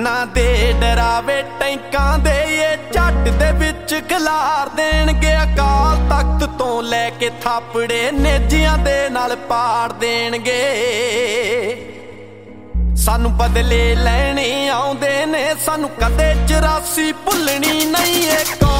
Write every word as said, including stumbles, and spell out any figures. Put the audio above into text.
ਨਾ ਦੇ ਡਰਾਵੇ ਟੈਂਕਾਂ ਦੇ ਇਹ ਝੱਟ ਦੇ ਵਿੱਚ ਖਿਲਾਰ ਦੇਣਗੇ। ਅਕਾਲ ਤਖਤ ਤੋਂ ਲੈ ਕੇ ਥਾਪੜੇ ਨੇਜਿਆਂ ਦੇ ਨਾਲ ਪਾੜ ਦੇਣਗੇ। ਸਾਨੂੰ ਬਦਲੇ ਲੈਣੇ ਆਉਂਦੇ ਨੇ, ਸਾਨੂੰ ਕਦੇ ਚੁਰਾਸੀ ਭੁੱਲਣੀ ਨਹੀਂ ਏ।